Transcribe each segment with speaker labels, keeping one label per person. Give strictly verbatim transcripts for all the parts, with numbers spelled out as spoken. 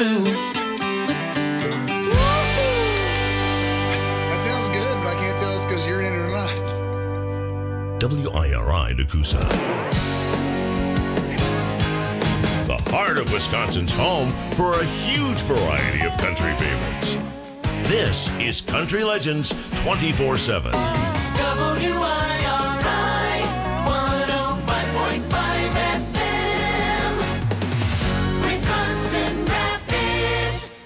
Speaker 1: too.
Speaker 2: That sounds good, but I can't tell it's because you're in it or not.
Speaker 3: W I R I Nakusa. The heart of Wisconsin's home for a huge variety of country favorites. This is Country Legends twenty-four seven.
Speaker 1: W I R I one oh five point five F M, Wisconsin Rapids.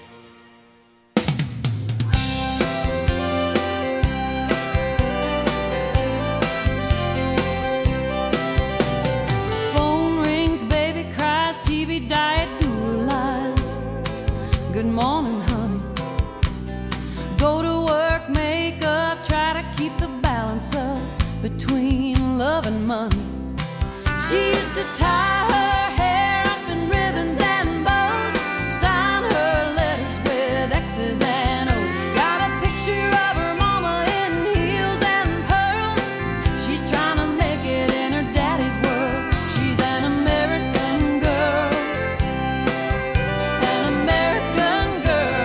Speaker 4: Phone rings, baby cries, T V diet, guru lies. Good morning, honey. Go to work, make up, try to keep the balance up between love and money. She used to tie her hair up in ribbons and bows, sign her letters with X's and O's. Got a picture of her mama in heels and pearls. She's trying to make it in her daddy's world. She's an American girl, an American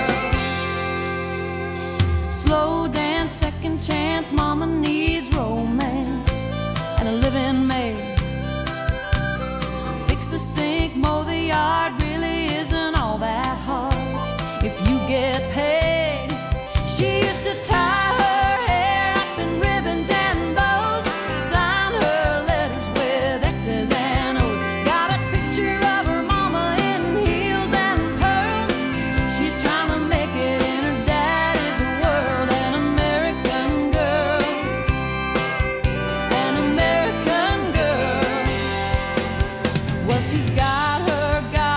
Speaker 4: girl. Slow dance, second chance, mama needs romance and a living maid. Fix the sink, mow the yard, really isn't all that hard if you get paid. She used to tie her hair up in ribbons and bows, sign her letters with X's and O's. Got a picture of her mama in heels and pearls. She's trying to make it in her daddy's world. An American girl, an American girl. Well, she's got her guy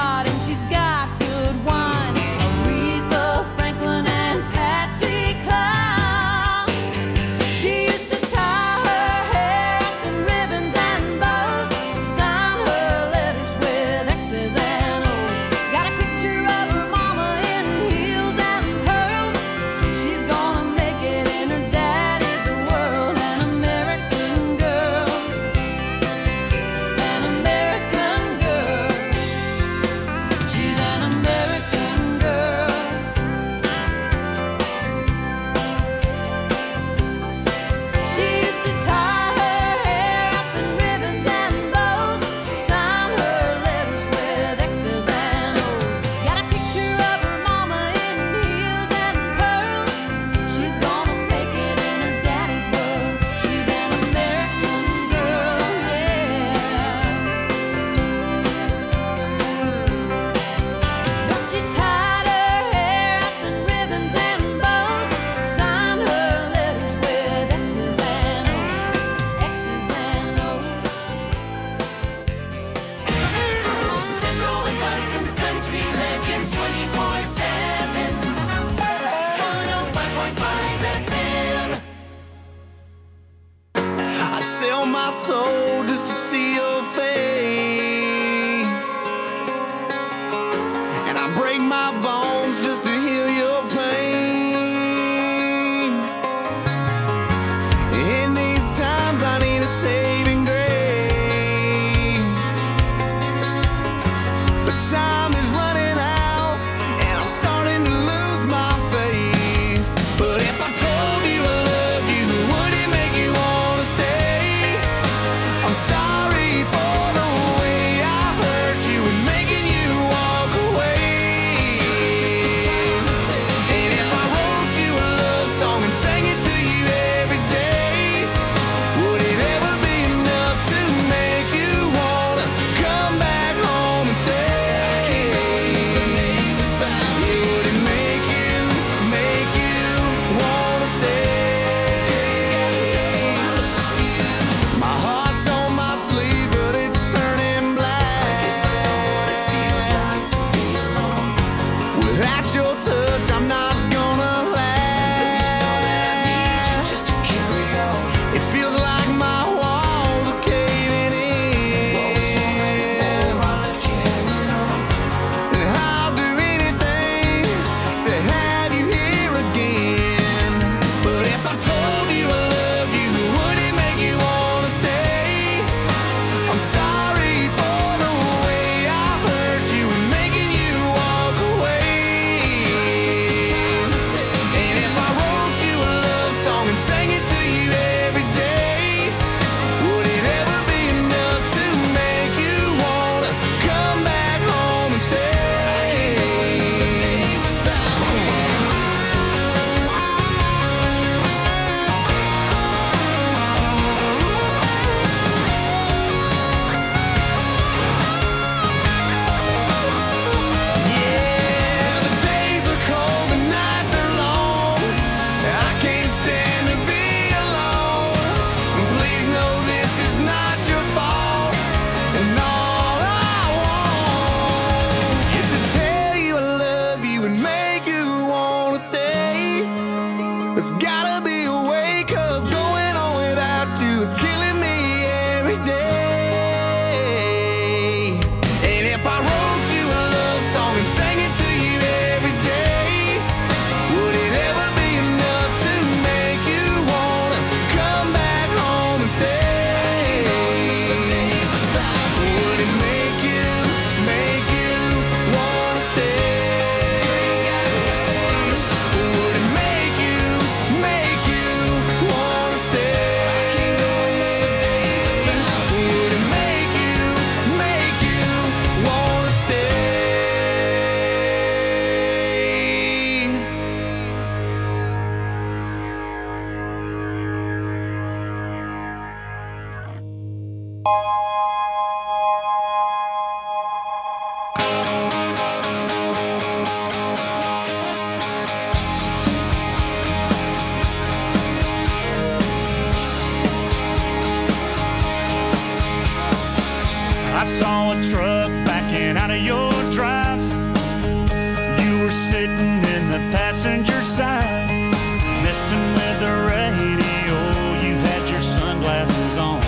Speaker 5: I saw a truck backing out of your drive. You were sitting in the passenger side, messing with the radio. You had your sunglasses on.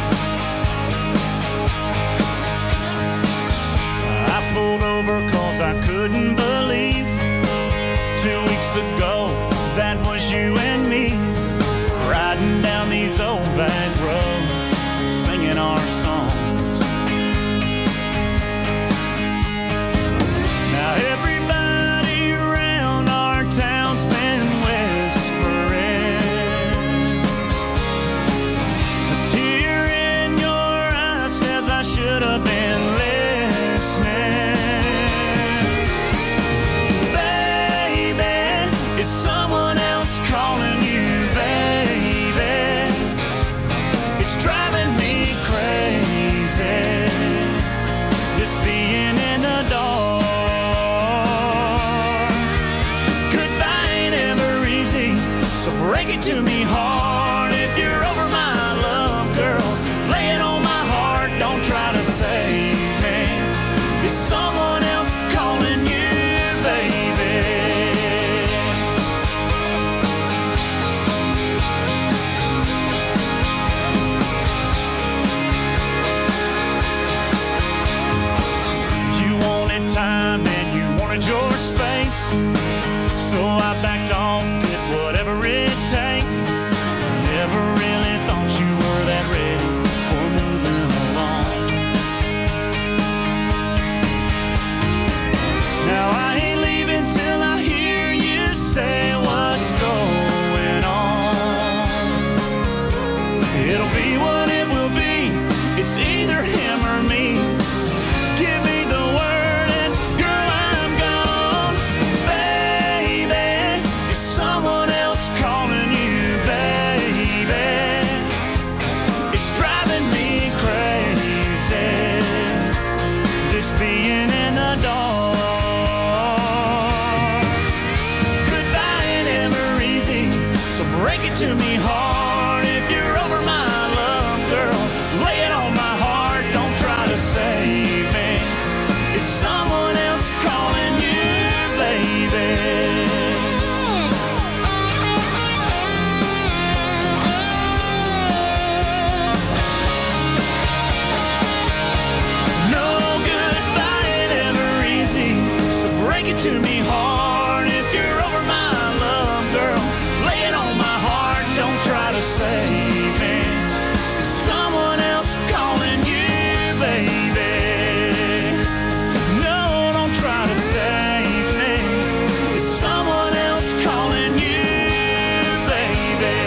Speaker 5: I pulled over cause I couldn't believe two weeks ago that was you and me, riding down these old back roads, singing our songs. Now everybody around our town's been whispering. A tear in your eye says I should have been listening. Baby, is someone else calling you, baby? It's driving me crazy, this being in the dark. So break it to me hard if you're over my love, girl. Lay it on my heart, don't try to save me. Is someone else calling you, baby? You wanted time and you wanted your space, so I backed off, did whatever it takes. Never really thought you were that ready for moving along. Now I ain't leaving till I hear you say what's going on. It'll be what it will be, it's either him or me. Give me the word and girl, I'm gone. Baby, is someone else calling you, baby? It's driving me crazy, this being in the dark. Goodbye ain't ever easy, so break it to me hard if you're over my love, girl. Lay it on my heart, don't try to save me. Is someone else calling you, baby? Break it to me hard if you're over my love, girl. Lay it on my heart, don't try to save me. Is someone else calling you, baby? No, don't try to save me. Is someone else calling you, baby?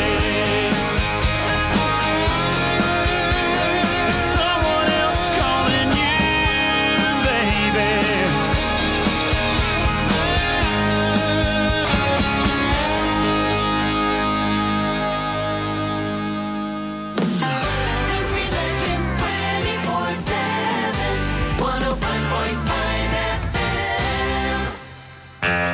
Speaker 5: Is someone else calling you, baby?
Speaker 1: Country Legends twenty-four seven, one oh five point five F M.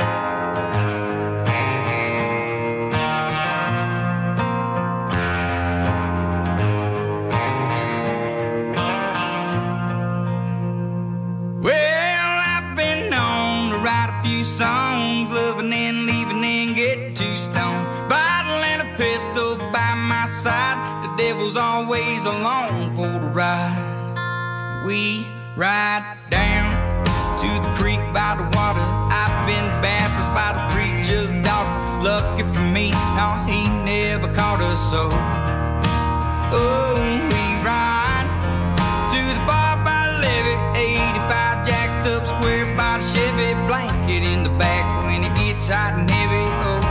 Speaker 6: Well, I've been known to write a few songs, loving and leaving and get too stoned. Bottle and a pistol by my side, the devil's always along for the ride. We ride down to the creek by the water. I've been baptized by the preacher's daughter. Lucky for me, no, he never caught us so. Oh, we ride to the bar by the levee, eighty-five jacked up square by the Chevy, blanket in the back when it gets hot and heavy. Oh,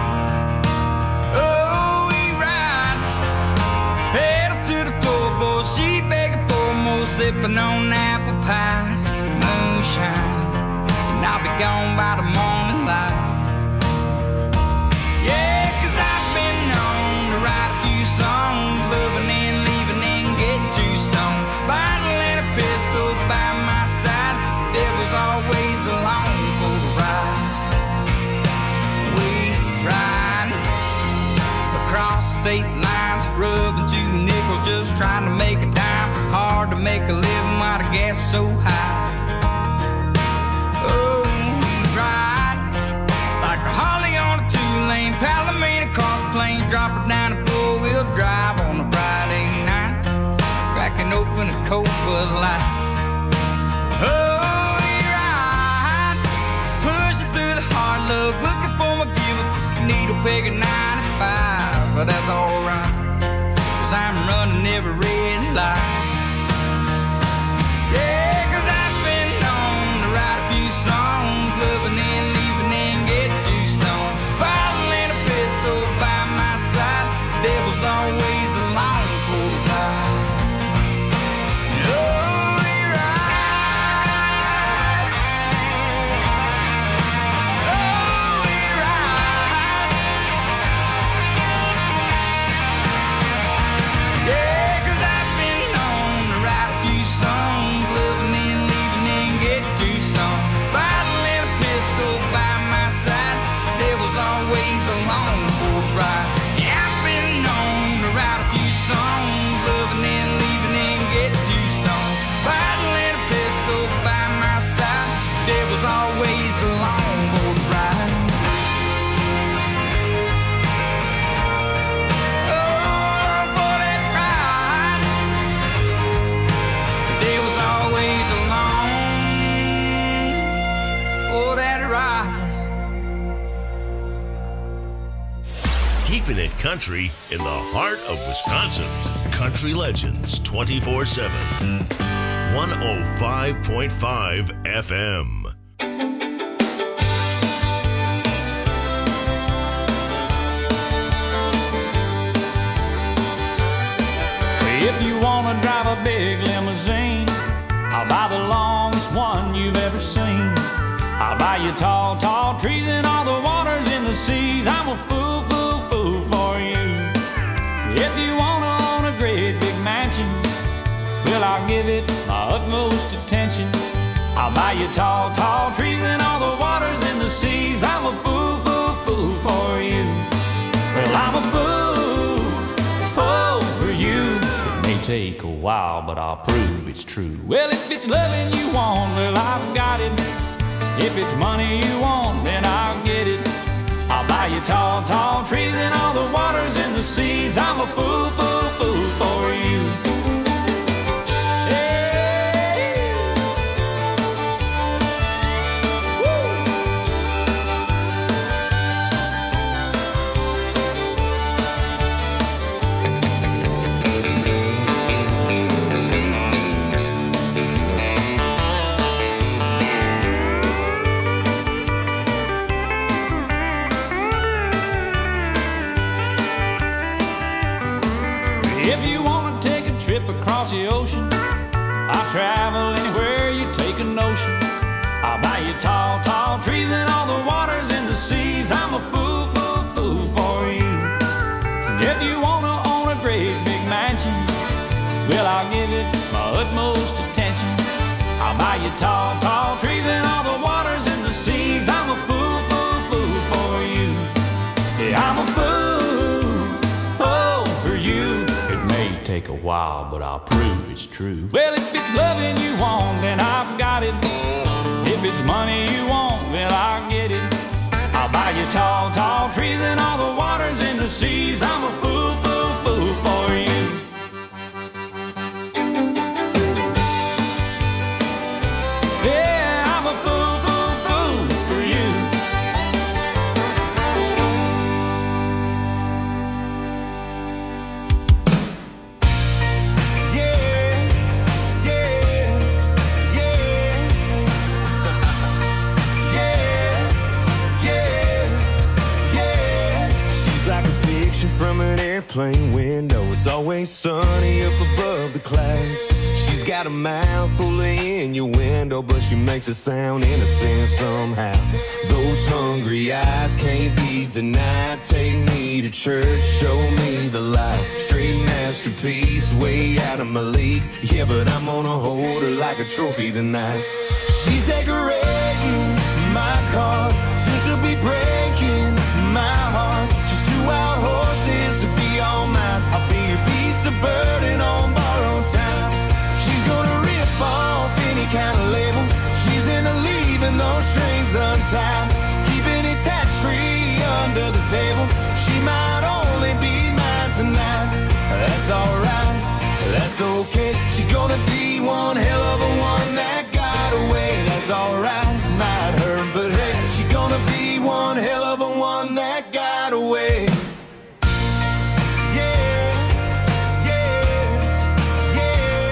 Speaker 6: oh, we ride, pedal to the floorboard, she begging for more, sipping on apple pie, moonshine, and I'll be gone by the morning light. Yeah, 'cause I've been known to write a few songs, loving and leaving and get too state lines, rubbing two nickels, just trying to make a dime. Hard to make a living while the gas is so high. Oh, we ride like a Harley on a two-lane Palomino across the plains, drop it down and four-wheel drive on a Friday night, cracking open a cold Bud Light. Oh, we ride, pushing through the hard luck, looking for my giver, needle peg at ninety-five, but that's alright, 'cause I'm running every red light. Yeah, 'cause I've been known to write a few songs, loving and leaving and get too stoned, bottle and a pistol by my side, the devil's always along for the ride. Oh, we ride. Oh, we ride. Yeah, 'cause I've been known to write a few songs, loving and leaving and get too stoned, bottle and a pistol by my side, the devil's always along for the ride. Yeah, I've been known to write a few songs, loving and leaving and get too stoned, bottle and a pistol by my side, the devil's always along for the ride. Oh, for that ride, the devil's always along for that ride.
Speaker 3: Keeping it country in the heart of Wisconsin. Country Legends twenty-four seven. one oh five point five F M.
Speaker 7: If you wanna drive a big limousine, I'll buy the longest one you've ever seen. I'll buy you tall, tall trees and all the waters in the seas. I'm a fool, fool, fool for you. If you wanna own a great big mansion, well, I'll give it my utmost attention. I'll buy you tall, tall trees and all the waters in the seas. I'm a fool, fool, fool for you. Well, I'm a fool, oh, for you. It may take a while, but I'll prove it's true. Well, if it's loving you want, well, I've got it. If it's money you want, then I'll get it. I'll buy you tall, tall trees and all the waters in the seas. I'm a fool, fool, fool for you. If you wanna take a trip across the ocean, I'll travel anywhere you take a notion. I'll buy you tall, tall trees and all the waters in the seas. I'm a fool, fool, fool for you. And if you wanna own a great big mansion, well, I'll give it my utmost attention. I'll buy you tall, tall trees and all the waters in the seas. I'm a fool, fool, fool for you. Yeah, I'm a fool, oh, for you. It may take a while, but I'll prove it's true. Well, if it's loving you want, then I've got it. If it's money you want, well, I'll get it. I'll buy you tall, tall trees and all the waters in the seas. I'm a fool, fool, fool for you. Yeah, I'm a fool, fool, fool for you.
Speaker 5: From an airplane window, it's always sunny up above the clouds. She's got a mouth full of innuendo, but she makes it sound innocent somehow. Those hungry eyes can't be denied. Take me to church, show me the light. Straight masterpiece, way out of my league. Yeah, but I'm gonna hold her like a trophy tonight. She's decorating my car, soon she'll be breaking my heart. She's too wild horses to be on time. Keeping it tax-free under the table. She might only be mine tonight. That's alright, that's okay. She's gonna be one hell of a one that got away. That's alright, might hurt, but hey, she's gonna be one hell of a one that got away. Yeah, yeah, yeah,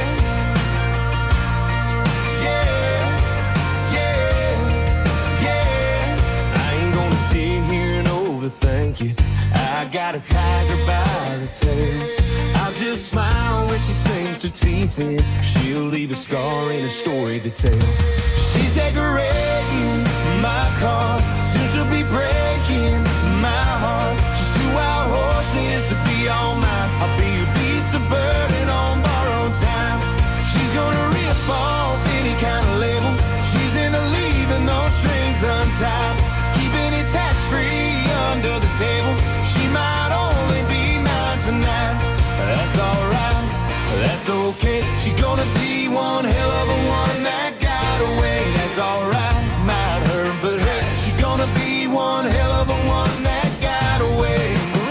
Speaker 5: yeah, yeah, yeah. I ain't gonna sit here and overthink you. I got a tiger by the tail. I'll just smile when she sinks her teeth in. She'll leave a scar and a story to tell. She's decorating my car. Soon she'll be breaking my heart. She's two wild horses to be all mine. I'll be your beast of burden on borrowed time. She's gonna rip off any kind of label. She's into leaving those strings untied. Keeping it tax-free under the table. She might only be mine tonight. That's alright, that's okay. She's gonna be one hell of a one that got away. That's alright, might hurt, but hey, she's gonna be one hell of a one that got away.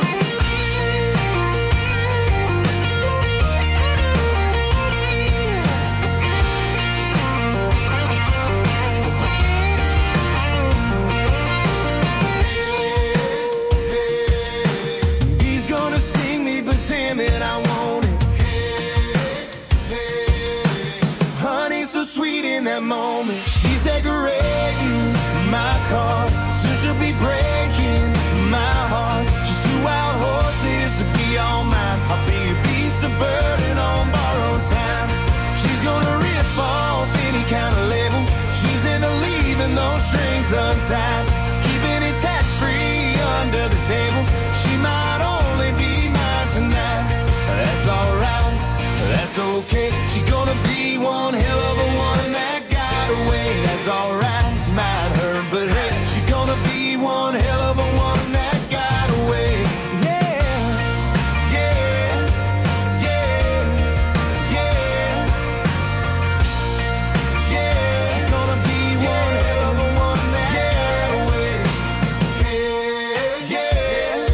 Speaker 5: He's gonna sting me, but damn it, I want it. Honey, so sweet in that moment. She's decorating my car. Soon she'll be breaking my heart. She's two wild horses to be all mine. I'll be a beast of burden on borrowed time. She's gonna rip off any kind of label. She's into leaving those strings untied. Keeping it tax-free under the table. She might only be mine tonight. That's alright, that's okay. She's gonna be one hell of a one that got away. That's alright, might hurt, but hey, she's gonna be one hell of a one that got away. Yeah, yeah, yeah, yeah, yeah. She's gonna be one hell of a one that got away. Yeah, yeah,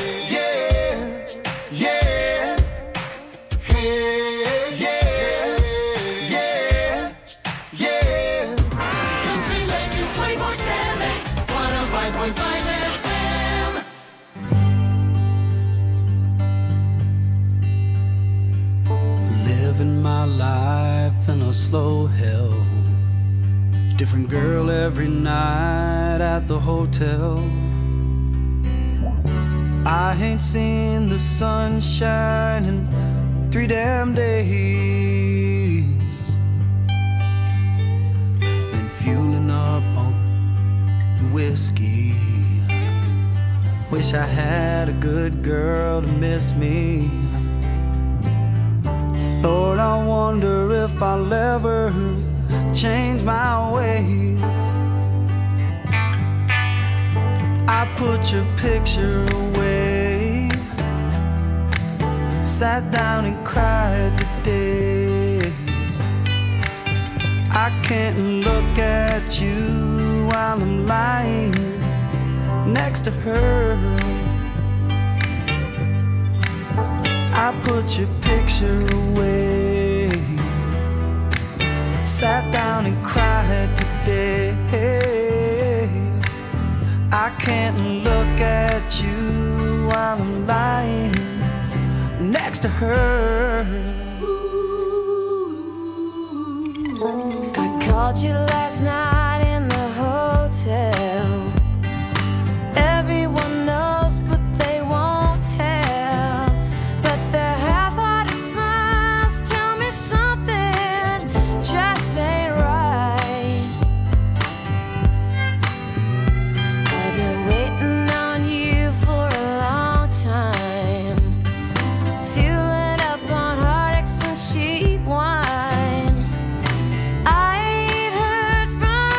Speaker 5: yeah, yeah, yeah, yeah, yeah.
Speaker 1: Country Legends twenty-four seven, one oh five point five F M.
Speaker 8: Living my life in a slow hell. Different girl every night at the hotel. I ain't seen the sunshine in three damn days. Been fueling up on whiskey. Wish I had a good girl to miss me. Lord, I wonder if I'll ever change my ways. I put your picture away, sat down and cried today. I can't look at you while I'm lying next to her. I put your picture away, sat down and cried today. I can't look at you while I'm lying next to her.
Speaker 9: I called you last night in the hotel. Everyone knows, but they won't tell. But their half-hearted smiles tell me something just ain't right. I've been waiting on you for a long time, fueling up on heartaches and cheap wine. I ain't heard from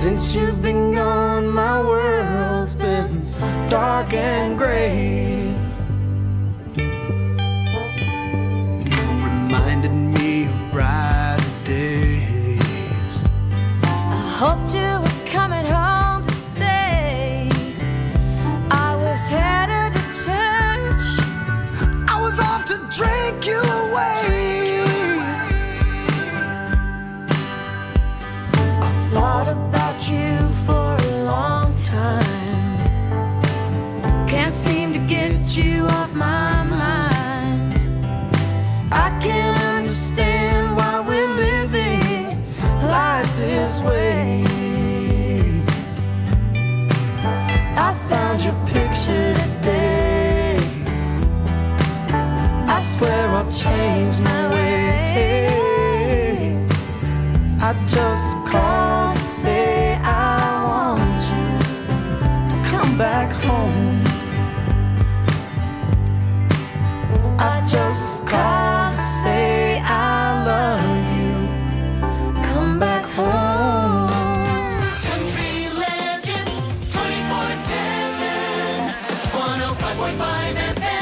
Speaker 8: Since you've been gone, my world's been dark and gray. You reminded me of brighter days.
Speaker 9: I hoped you were coming home to stay. I was headed to church.
Speaker 8: I was off to drink you away.
Speaker 9: I thought about you for a long time. Can't seem to get you off my mind. I can't understand why we're living life this way. I found your picture today. I swear I'll change my ways. I just called to say I want you to come back home. I just called to say I love you. Come back home.
Speaker 1: Country Legends twenty-four seven, one oh five point five F M.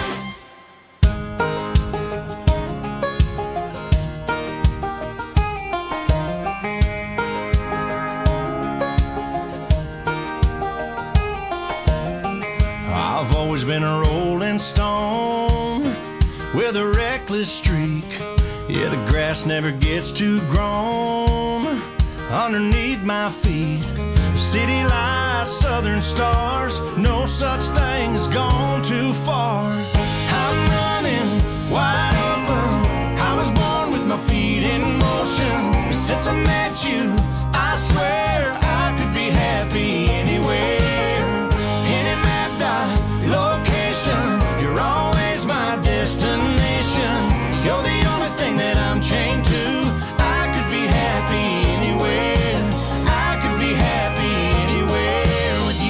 Speaker 5: I've always been a rolling stone with a reckless streak. Yeah, the grass never gets too grown underneath my feet. City lights, southern stars, no such thing as gone too far. I'm running wide open. I was born with my feet in motion. Since I met you, I swear I could be happy anywhere. Any mapped out location, you're always my destination. You're the only thing that I'm chained to. I could be happy anywhere. I could be happy anywhere with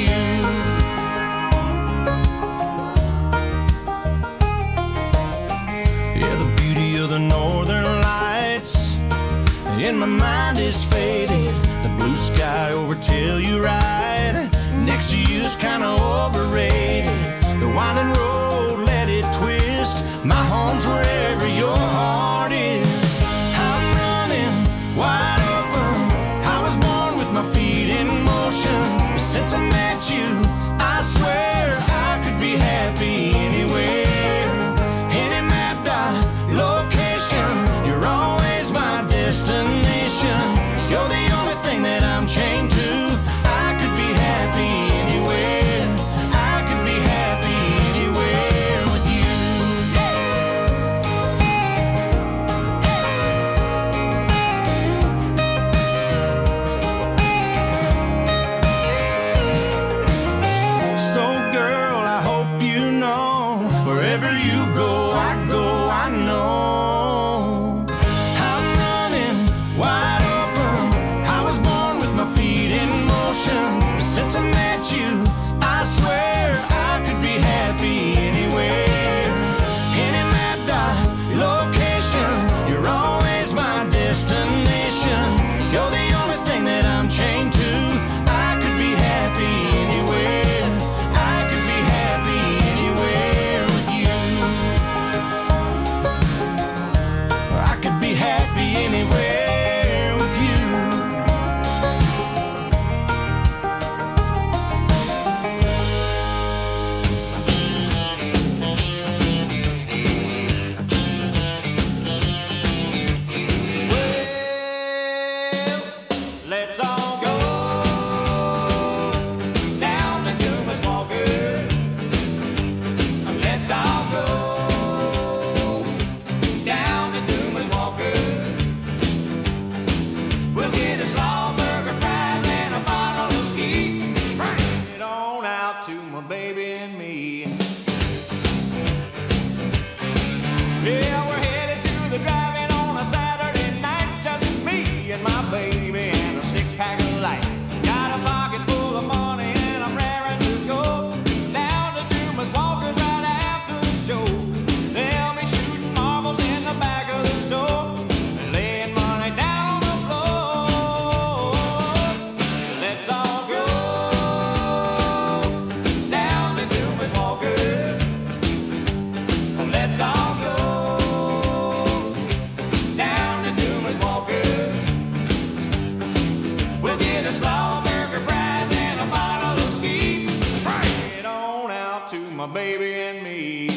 Speaker 5: you. Yeah, the beauty of the northern lights in my mind is faded. The blue sky over Telluride next to you's kinda overrated. The winding road, let it twist. My home's wherever your heart is. I'm running wide open. I was born with my feet in motion. Since I met you, I swear I could be happy anywhere. Any mapped out location, you're always my destination. You're the only thing that I'm chained to. I could be happy anywhere. I could be happy anywhere with you. So girl, I hope you know, wherever you go, I go, I know. I'm running wide open. I was born with my feet in motion. Since I met you, I swear I could be happy anywhere. Any mapped out location, you're always my destination. You're the only thing that I'm chained to. I could be happy anywhere. I could be happy anywhere with you. I could be happy anywhere with you. slaw burger, fries, and a bottle of ski. Bring it on out to my baby and me.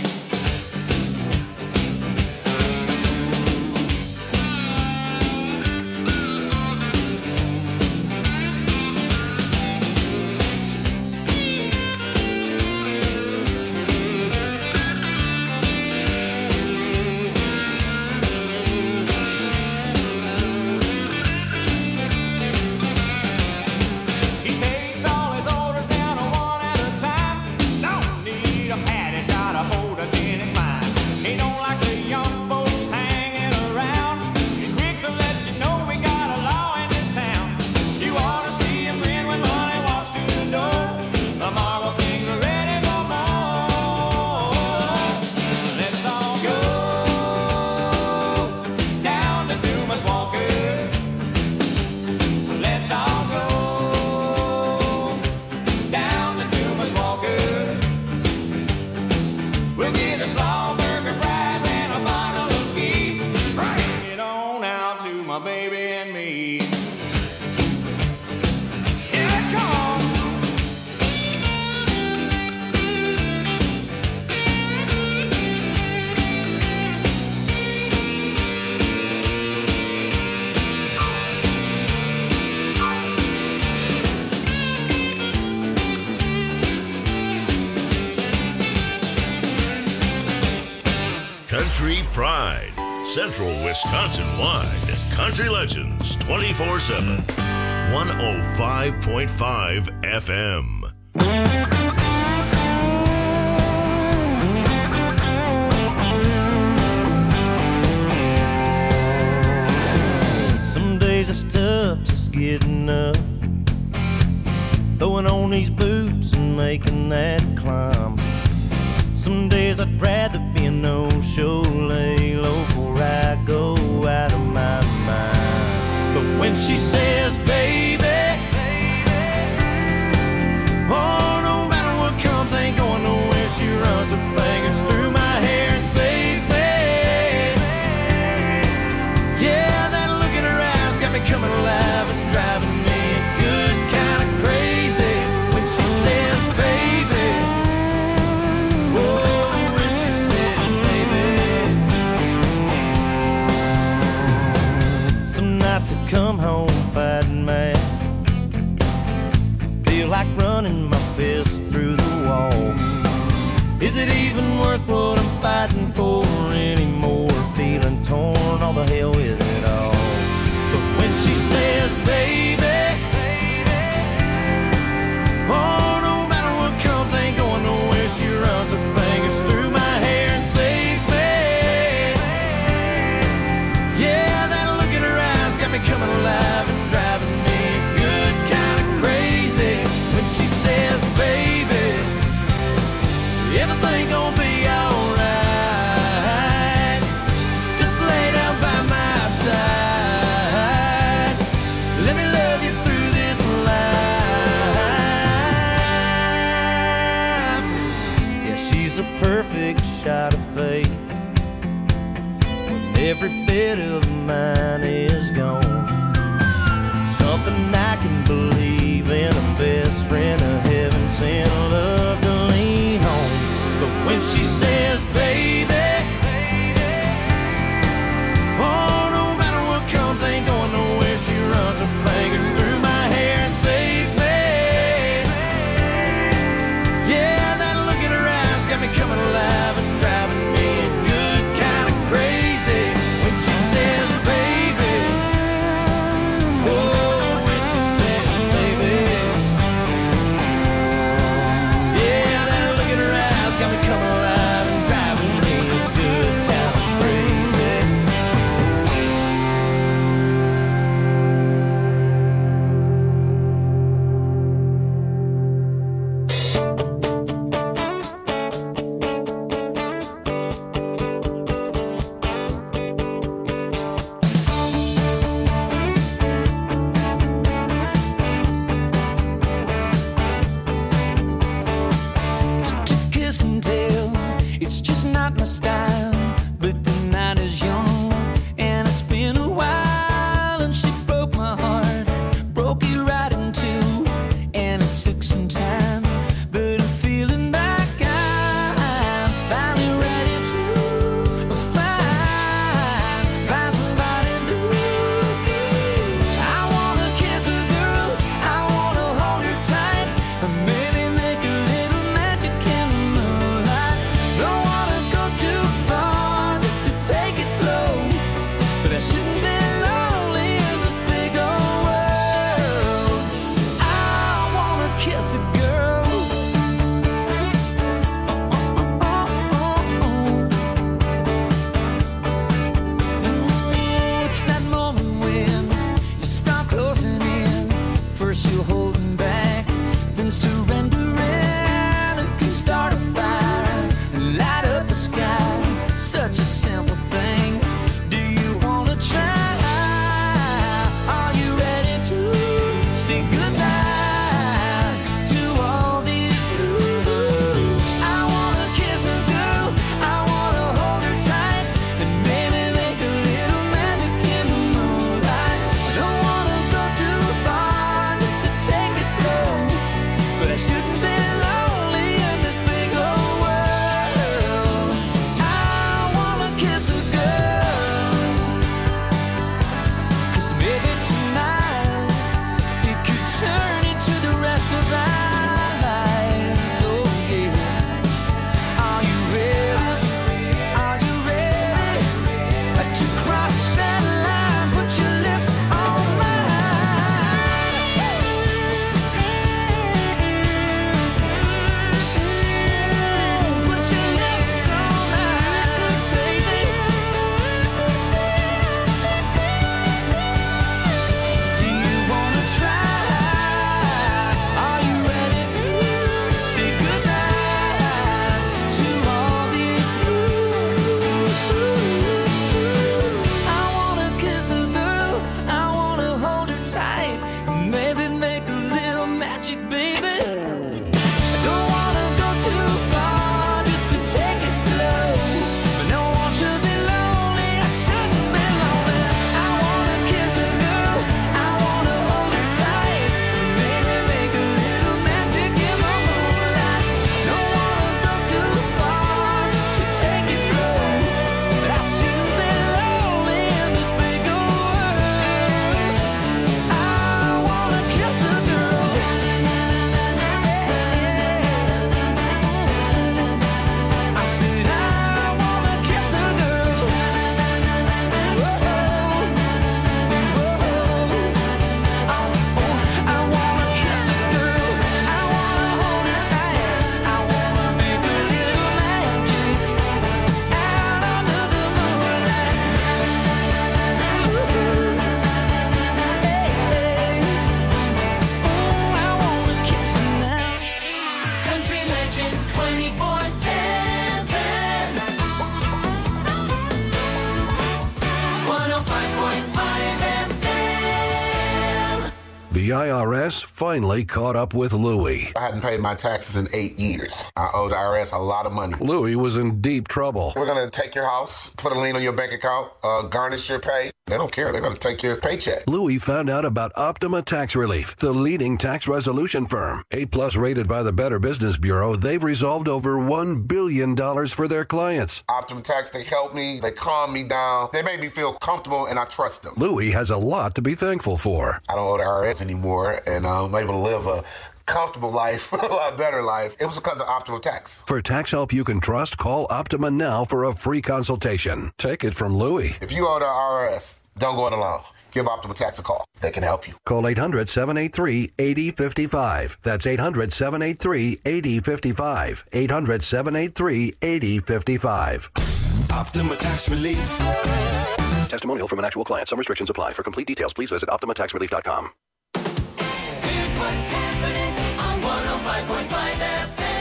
Speaker 5: He takes all his orders down one at a time. Don't need a pad, he's got a photogenic mind. He don't like the young folks hanging around. He's quick to let you know we got a law in this town. You ought to see him grin when money walks through the door. The Marble Kings are ready for more. Let's all go down to Dumas Walker. Let's all go down to Dumas Walker. We'll get a slaw burger, fries, and a bottle of ski. Bring it on out to my baby and me. Here it comes.
Speaker 3: Country Pride, Central Wisconsin wide. Country Legends twenty-four seven. one oh five point five F M.
Speaker 8: Some days it's tough just getting up, throwing on these boots and making that climb. Some days I'd rather be a no-show, lay low before I go out of my mind. But when she says, baby, oh, no matter what comes, ain't going nowhere. She runs her fingers through my hair and saves me. Yeah, that look in her eyes got me coming alive and driving me good kind of crazy. When she says, baby, oh, when she says, baby. Some nights I come home fighting mad, feel like running my fist through the wall. Is it even worth what I'm fighting for anymore? Feeling torn, all the hell with it all. But when she says, baby, oh, no matter what comes, ain't going nowhere. She runs her fingers through my hair and saves me. Yeah, that look in her eyes got me coming alive and driving me good kind of crazy. When she says, baby, everything gonna be alright. Just lay down by my side. Let me love you through this life. Yeah, she's a perfect shot of faith when every bit of mine is gone. Something I can believe in, a best friend of heaven sent love to lean on. But when she says, baby, oh, no matter what comes, ain't going nowhere. She runs her fingers through my hair and saves me. Yeah, that look in her eyes got me coming alive and driving me good kind of crazy. When she says, baby, oh, when she says, baby, yeah, that look in her eyes got me coming alive and driving me good kind of crazy.
Speaker 10: To kiss and tell, it's just not my style. But the night is young, and it's been a while. And she broke my heart, broke it right in two. you're holding back, then surrender and it can start a fire and light up the sky. Such a simple thing. Do you wanna try? Are you ready to say goodbye to all these blues? I wanna kiss a girl, I wanna hold her tight, and maybe make a little magic in the moonlight. I don't wanna go too far just to take it slow, but I shouldn't be lonely in this big old world. I wanna kiss a girl, 'cause maybe tonight it could turn into the rest of our lives. Oh yeah. Are you ready? Are you ready to cross that line? Put your lips on mine. Put your lips on mine, baby. Do you wanna try? Are you ready to say goodbye to all these blues? I wanna kiss a girl, I wanna hold her tight, maybe make a little magic, baby. I don't wanna go too far just to take it slow, but no one should be lonely, I shouldn't be lonely. I wanna kiss a girl, I wanna hold her tight, maybe make a little magic in the moonlight. Don't wanna go too far just to take it slow, but I shouldn't be lonely in this big old world. I wanna kiss a girl. I said I wanna kiss a girl. Whoa, whoa. I wanna kiss a girl. I wanna hold her tight. I wanna make a little magic out under the moonlight. Oh, I wanna kiss her now.
Speaker 1: Country Legends twenty-four seven. one oh five point five F M.
Speaker 11: The I R S finally caught up with Louie.
Speaker 2: I hadn't paid my taxes in eight years. I owe the I R S a lot of money.
Speaker 11: Louie was in deep trouble.
Speaker 2: We're going to take your house, put a lien on your bank account, uh, garnish your pay. They don't care. They're going to take your paycheck.
Speaker 11: Louie found out about Optima Tax Relief, the leading tax resolution firm. A-plus rated by the Better Business Bureau, they've resolved over one billion dollars for their clients.
Speaker 2: Optima Tax, they help me. They calm me down. They make me feel comfortable, and I trust them.
Speaker 11: Louie has a lot to be thankful for.
Speaker 2: I don't owe the I R S anymore, and uh, I'm able to live a comfortable life, a lot better life. It was because of Optima Tax.
Speaker 11: For tax help you can trust, call Optima now for a free consultation. Take it from Louie.
Speaker 2: If you owe the I R S, don't go it alone. Give Optima Tax a call. They can help you.
Speaker 11: Call eight hundred, seven eight three, eight oh five five. That's eight hundred, seven eight three, eight oh five five. eight hundred, seven eight three, eight oh five five.
Speaker 5: Optima Tax Relief.
Speaker 11: Testimonial from an actual client. Some restrictions apply. For complete details, please visit optima tax relief dot com.
Speaker 1: Here's what's happening on one oh five point five F M.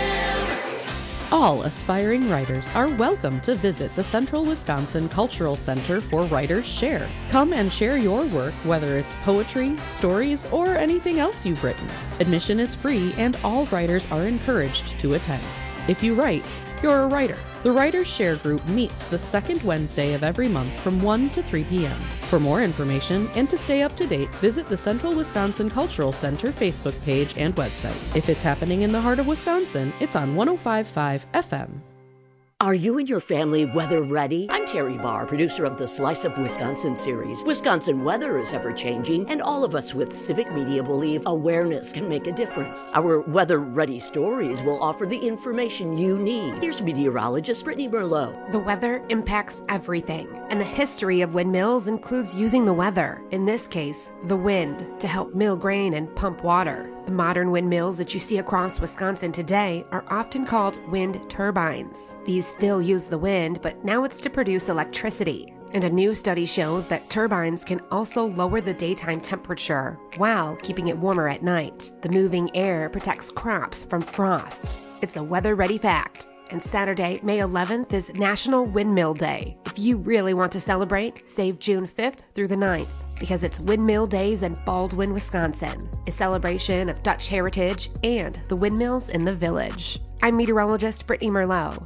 Speaker 12: All aspiring writers are welcome to visit the Central Wisconsin Cultural Center for Writers Share. Come and share your work, whether it's poetry, stories, or anything else you've written. Admission is free and all writers are encouraged to attend. If you write, you're a writer. The Writers Share Group meets the second Wednesday of every month from one to three p.m. For more information and to stay up to date, visit the Central Wisconsin Cultural Center Facebook page and website. If it's happening in the heart of Wisconsin, it's on one oh five point five F M.
Speaker 13: Are you and your family weather ready? I'm Terry Barr, producer of the Slice of Wisconsin series. Wisconsin weather is ever changing, and all of us with civic media believe awareness can make a difference. Our weather ready stories will offer the information you need. Here's meteorologist Brittany Merlot.
Speaker 14: The weather impacts everything, and the history of windmills includes using the weather, in this case, the wind, to help mill grain and pump water. The modern windmills that you see across Wisconsin today are often called wind turbines. These still use the wind, but now it's to produce electricity. And a new study shows that turbines can also lower the daytime temperature while keeping it warmer at night. The moving air protects crops from frost. It's a weather-ready fact. And Saturday, May eleventh is National Windmill Day. If you really want to celebrate, save June fifth through the ninth, because it's Windmill Days in Baldwin, Wisconsin, a celebration of Dutch heritage and the windmills in the village. I'm meteorologist Brittany Merlot.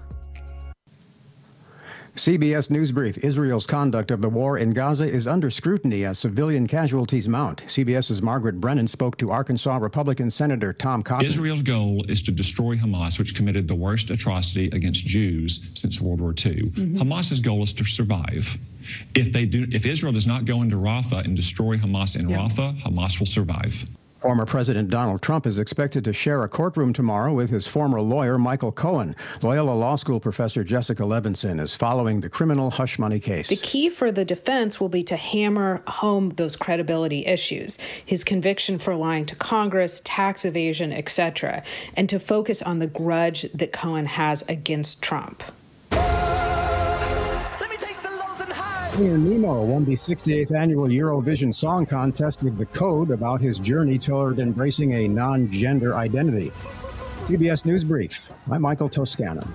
Speaker 15: C B S News Brief. Israel's conduct of the war in Gaza is under scrutiny as civilian casualties mount. CBS's Margaret Brennan spoke to Arkansas Republican Senator Tom Cotton.
Speaker 16: Israel's goal is to destroy Hamas, which committed the worst atrocity against Jews since World War Two. Mm-hmm. Hamas's goal is to survive. If they do, if Israel does not go into Rafah and destroy Hamas in yeah. Rafah, Hamas will survive.
Speaker 15: Former President Donald Trump is expected to share a courtroom tomorrow with his former lawyer, Michael Cohen. Loyola Law School professor Jessica Levinson is following the criminal hush money case.
Speaker 17: The key for the defense will be to hammer home those credibility issues, his conviction for lying to Congress, tax evasion, et cetera, and to focus on the grudge that Cohen has against Trump.
Speaker 15: Leonard Nemo won the sixty-eighth annual Eurovision Song Contest with The Code about his journey toward embracing a non-gender identity. C B S News Brief. I'm Michael Toscano.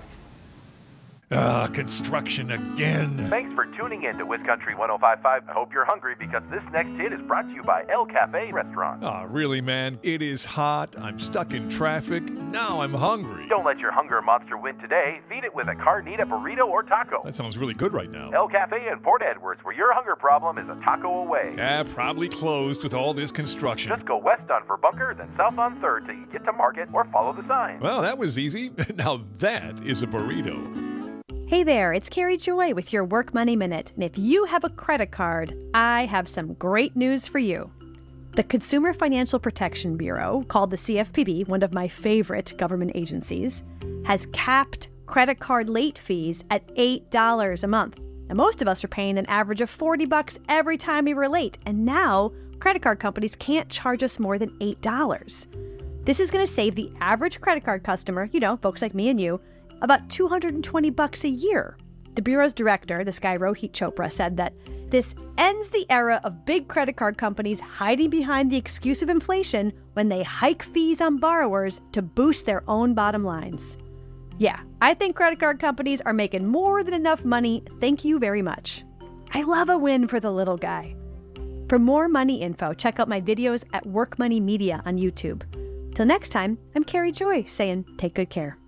Speaker 18: Ah, construction again.
Speaker 19: Thanks for tuning in to WisCountry one oh five point five. I hope you're hungry because this next hit is brought to you by El Cafe Restaurant.
Speaker 18: Ah, really, man? It is hot. I'm stuck in traffic. Now I'm hungry.
Speaker 19: Don't let your hunger monster win today. Feed it with a carnita burrito or taco.
Speaker 18: That sounds really good right now.
Speaker 19: El Cafe in Port Edwards, where your hunger problem is a taco away.
Speaker 18: Yeah, probably closed with all this construction.
Speaker 19: Just go west on Verbunker, then south on third till you get to Market, or follow the sign.
Speaker 18: Well, that was easy. Now that is a burrito.
Speaker 20: Hey there, it's Carrie Joy with your Work Money Minute. And if you have a credit card, I have some great news for you. The Consumer Financial Protection Bureau, called the C F P B, one of my favorite government agencies, has capped credit card late fees at eight dollars a month. And most of us are paying an average of forty bucks every time we were late. And now credit card companies can't charge us more than eight dollars. This is going to save the average credit card customer, you know, folks like me and you, about two hundred twenty bucks a year. The Bureau's director, this guy Rohit Chopra, said that this ends the era of big credit card companies hiding behind the excuse of inflation when they hike fees on borrowers to boost their own bottom lines. Yeah, I think credit card companies are making more than enough money. Thank you very much. I love a win for the little guy. For more money info, check out my videos at Work Money Media on YouTube. Till next time, I'm Carrie Joy saying take good care.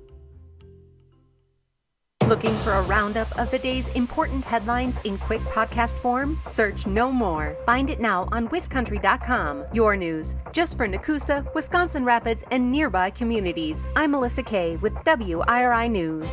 Speaker 21: Looking for a roundup of the day's important headlines in quick podcast form? Search no more. Find it now on Wiscountry dot com. Your news, just for Nakusa, Wisconsin Rapids, and nearby communities. I'm Melissa Kay with W I R I News.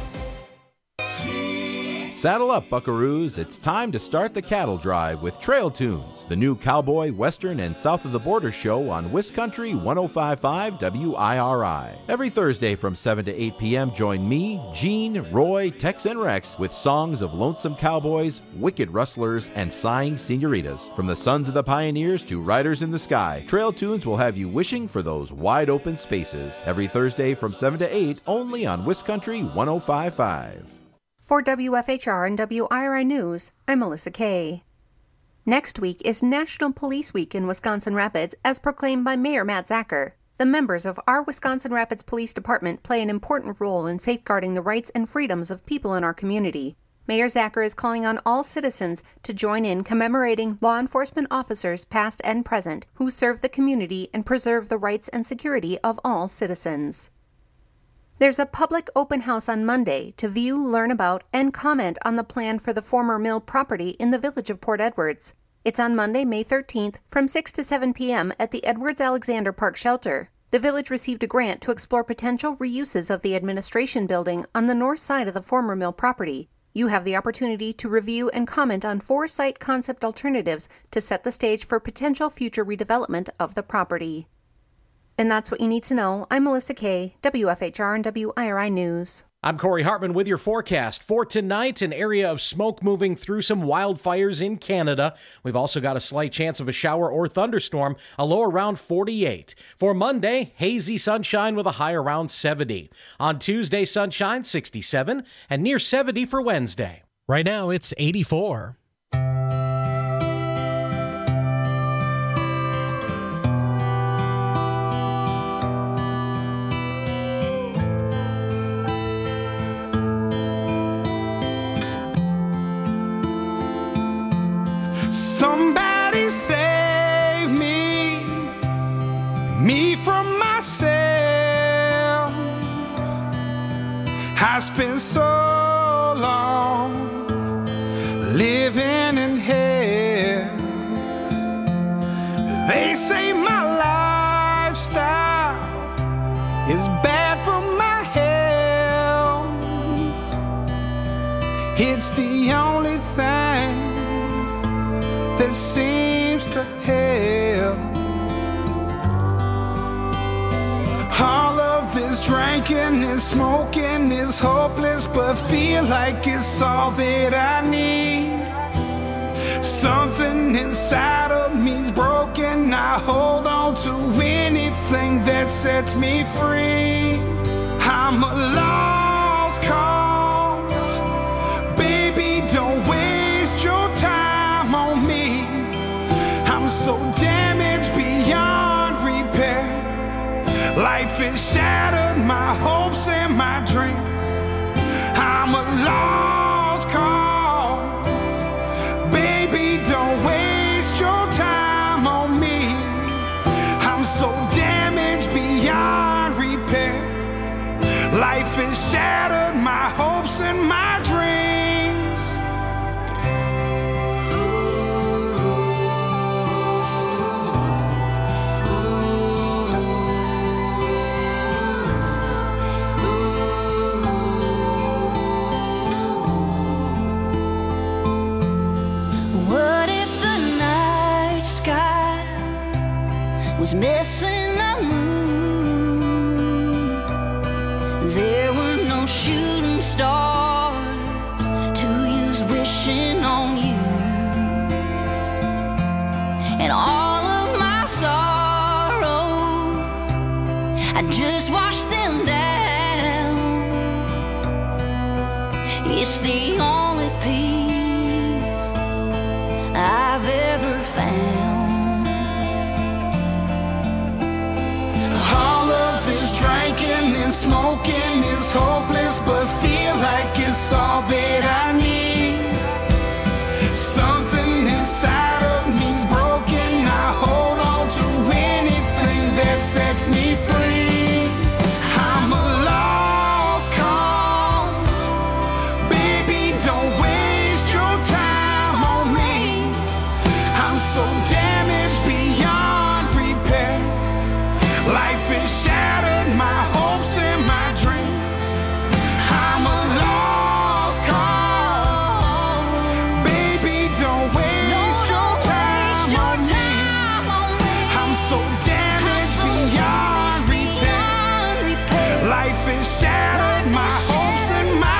Speaker 22: Saddle up, buckaroos. It's time to start the cattle drive with Trail Tunes, the new cowboy, western, and south of the border show on WisCountry one oh five point five W I R I. Every Thursday from seven to eight p.m., join me, Gene, Roy, Tex, and Rex with songs of lonesome cowboys, wicked rustlers, and sighing senoritas. From the sons of the pioneers to riders in the sky, Trail Tunes will have you wishing for those wide open spaces. Every Thursday from seven to eight, only on WisCountry one oh five point five.
Speaker 21: For W F H R and W I R I News, I'm Melissa Kay. Next week is National Police Week in Wisconsin Rapids, as proclaimed by Mayor Matt Zacher. The members of our Wisconsin Rapids Police Department play an important role in safeguarding the rights and freedoms of people in our community. Mayor Zacher is calling on all citizens to join in commemorating law enforcement officers past and present who serve the community and preserve the rights and security of all citizens. There's a public open house on Monday to view, learn about, and comment on the plan for the former mill property in the village of Port Edwards. It's on Monday, May thirteenth, from six to seven p.m. at the Edwards Alexander Park Shelter. The village received a grant to explore potential reuses of the administration building on the north side of the former mill property. You have the opportunity to review and comment on four site concept alternatives to set the stage for potential future redevelopment of the property. And that's what you need to know. I'm Melissa Kay, W F H R and W I R I News.
Speaker 23: I'm Corey Hartman with your forecast. For tonight, an area of smoke moving through some wildfires in Canada. We've also got a slight chance of a shower or thunderstorm, a low around forty-eight. For Monday, hazy sunshine with a high around seventy. On Tuesday, sunshine, sixty-seven, and near seventy for Wednesday.
Speaker 4: Right now, it's eighty-four.
Speaker 5: Somebody save me, me from myself. I spent so long living in hell. They say my lifestyle is bad for my health. It's the only thing that seems to help. All of this drinking and smoking is hopeless, but feel like it's all that I need. Something inside of me's broken. I hold on to anything that sets me free. I'm a lost cause. Baby, don't waste your time on me. I'm so damaged beyond repair. Life has shattered my hopes and my dreams. I'm a lost cause. Baby, don't waste your time on me. I'm so damaged beyond repair. Life has shattered my hopes and my dreams.
Speaker 9: Was missing a moon. There were no shooting stars to use wishing on you. And all of my sorrows, I just washed them down. It's the only peace I've ever found. Drinking and smoking is hopeless, but feel like it's all that I need. Something inside of me's broken. I hold on to anything that sets me free. I'm a lost cause. Baby, don't waste your time on me. I'm so damaged beyond repair. Life is shattered, my hopes and my dreams. I'm a lost cause. Baby, don't waste your time on me. I'm so damaged beyond repair. Life is shattered, my hopes and my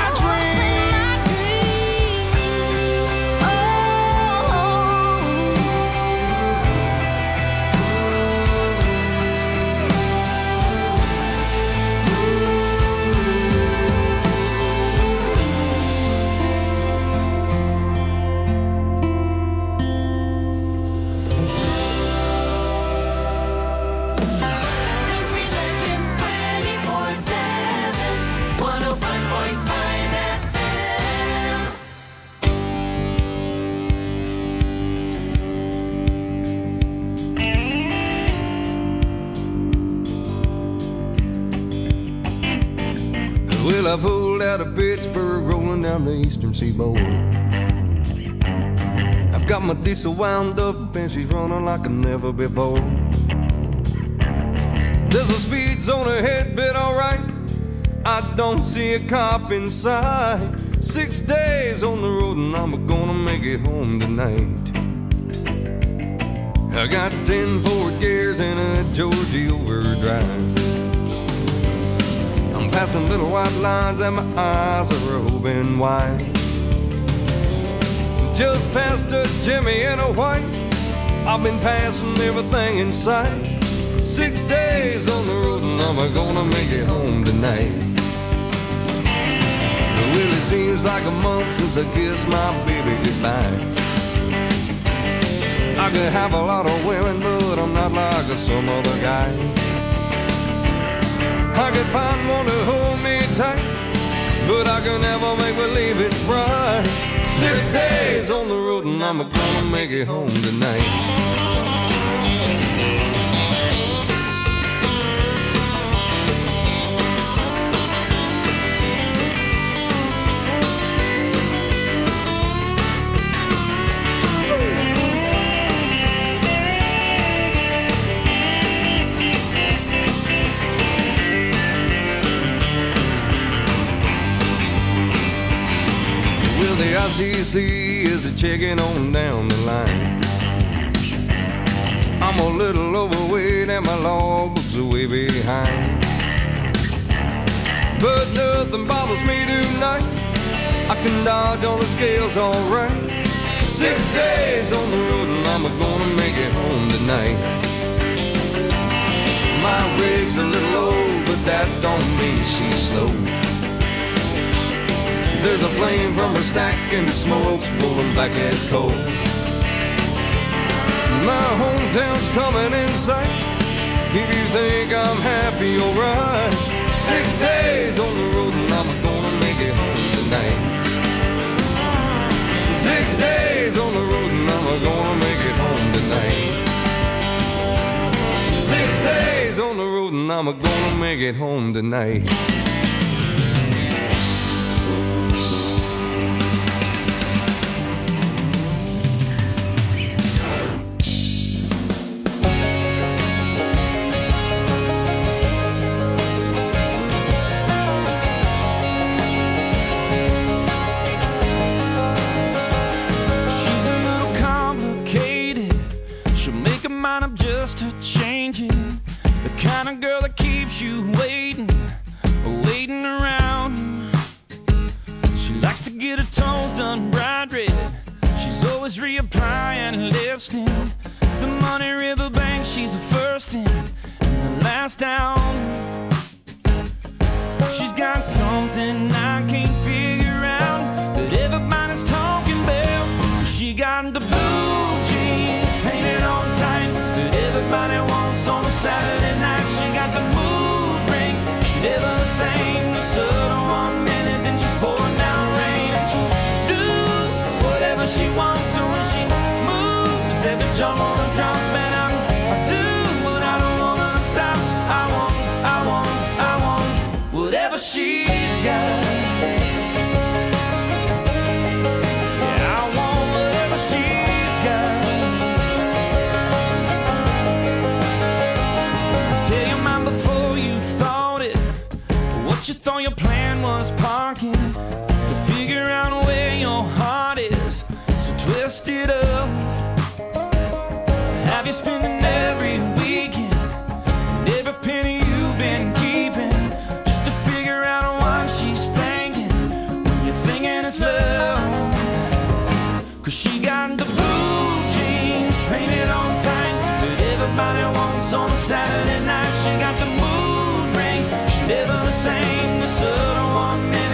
Speaker 6: Well, I pulled out of Pittsburgh, rolling down the eastern seaboard. I've got my diesel wound up and she's running like never before. There's a speed zone ahead, but alright, I don't see a cop in sight. Six days on the road and I'm gonna make it home tonight. I got ten Ford gears and a Georgie overdrive. I'm passing little white lines and my eyes are open wide. Just past a Jimmy and a white, I've been passing everything in sight. Six days on the road and I'm gonna make it home tonight. Well, it seems like a month since I kissed my baby goodbye. I could have a lot of women, but I'm not like some other guy. I could find one to hold me tight, but I can never make believe it's right. Six days on the road and I'm gonna make it home tonight. The I C C is a checking on down the line. I'm a little overweight and my logbook's are way behind. But nothing bothers me tonight. I can dodge all the scales alright. Six days on the road and I'm gonna make it home tonight. My rig's a little old, but that don't mean she's slow. There's a flame from her stack and the smoke's rolling back as coal. My hometown's coming in sight. If you think I'm happy, alright. Six days on the road and I'm gonna make it home tonight. Six days on the road and I'm gonna make it home tonight. Six days on the road and I'm gonna make it home tonight.
Speaker 10: You waiting, waiting around. She likes to get her toes done bright red. She's always reapplying lipstick. The Money River Bank, she's the first in and the last down. She's got something I can't figure out that everybody's talking about. She got the blue jeans painted on tight that everybody wants on a Saturday night. She got the mood never the same, the sun on one minute, then she pour down rain, and she do whatever she wants. So when she moves, every jump on a drop, and I, I do what I don't wanna stop. I want, I want, I want whatever she's got. Yeah, I want whatever she's got. Tell your mind before you thought it. You thought your plan was parking to figure out where your heart is, so twist it up. Have you spending every weekend and every penny you've been keeping just to figure out why she's thinking when you're thinking it's love? Cause she got the blue jeans painted on tight that everybody wants on a Saturday night. She got the mood ring, she never the same. The sun on one minute,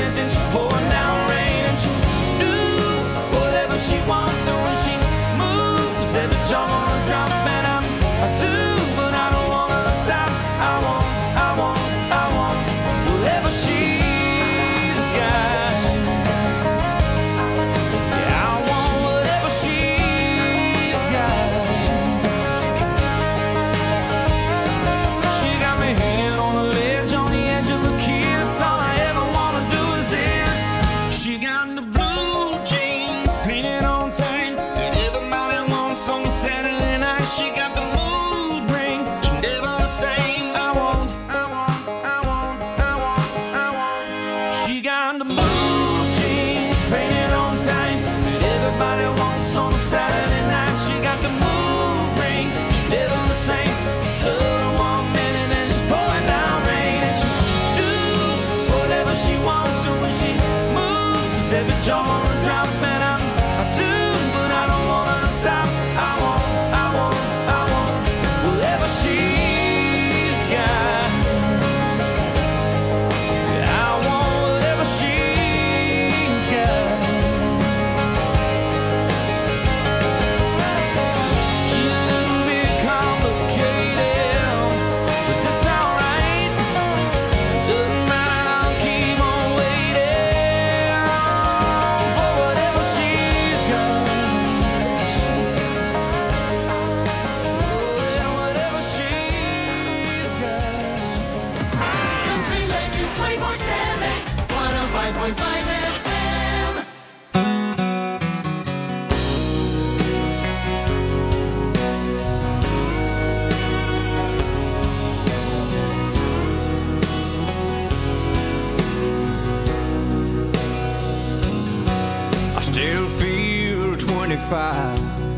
Speaker 6: twenty-five.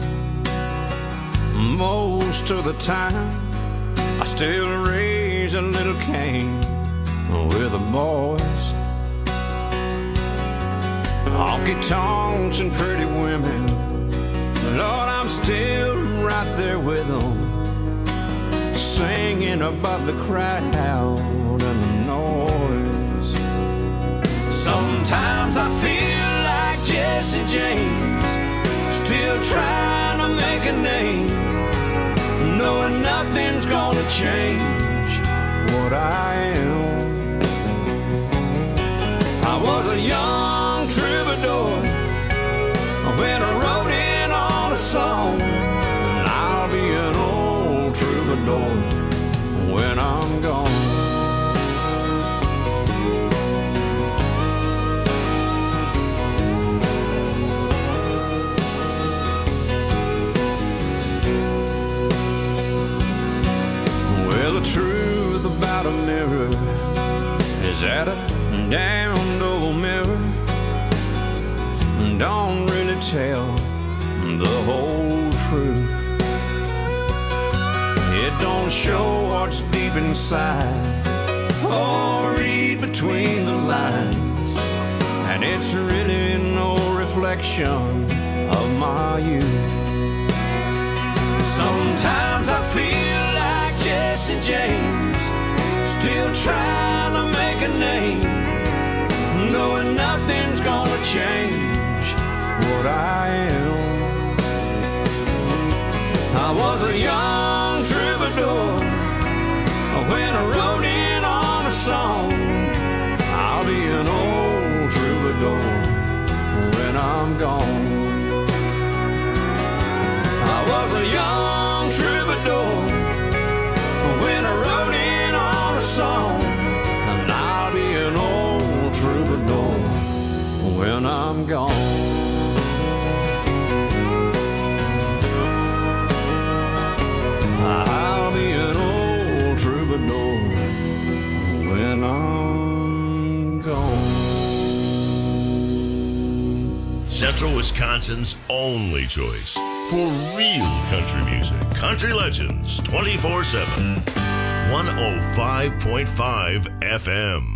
Speaker 6: Most of the time, I still raise a little Cain with the boys. Honky tonks and pretty women, Lord, I'm still right there with them, singing above the crowd and the noise. Sometimes I feel like Jesse James, still trying to make a name, knowing nothing's gonna change what I am. I was a young troubadour when I wrote in on a song, and I'll be an old troubadour when I'm gone. Well, the truth about a mirror is that a damned old mirror don't really tell the whole truth. It don't show what's deep inside or read between the lines, and it's really no reflection of my youth. Sometimes I feel like Jesse James, still trying to make a name, knowing nothing's gonna change what I am. I was a young troubadour when I wrote in on a song. I'll be an old troubadour when I'm gone. I was a young troubadour when I wrote in on a song, and I'll be an old troubadour when I'm gone. I'll be an old troubadour when I'm gone.
Speaker 3: Central Wisconsin's only choice for real country music. Country Legends twenty-four seven. one oh five point five F M.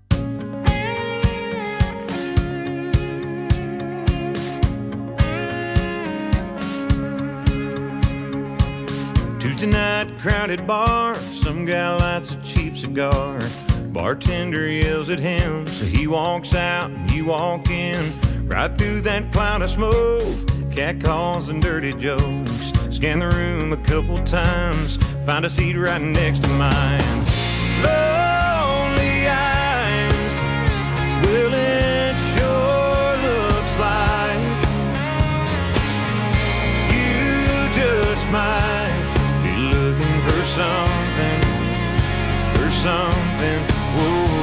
Speaker 5: Tuesday night, crowded bar, some guy lights a cheap cigar. Bartender yells at him, so he walks out and you walk in. Right through that cloud of smoke, cat calls and dirty jokes. Scan the room a couple times, find a seat right next to mine. Lonely eyes, well it sure looks like you just might be looking for something, for something. Whoa.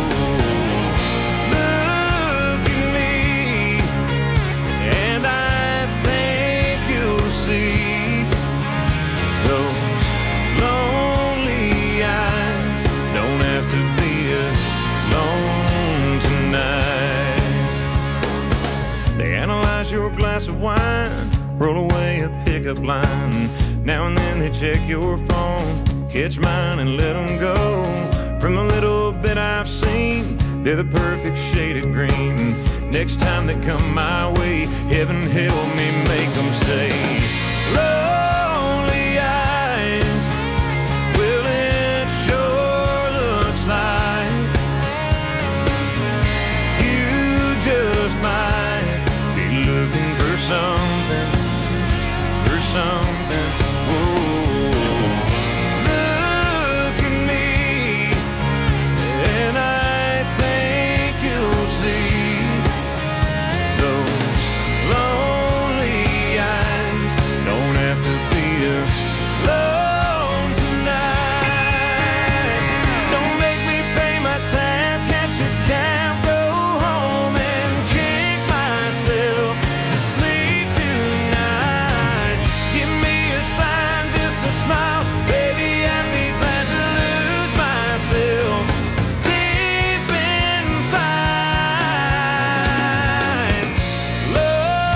Speaker 5: Look at me, and I think you'll see those lonely eyes don't have to be alone tonight. They analyze your glass of wine, roll away a pickup line. Now and then they check your phone, catch mine and let them go. From the little bit I've seen, they're the perfect shade of green. Next time they come my way, heaven help me make them say, Love.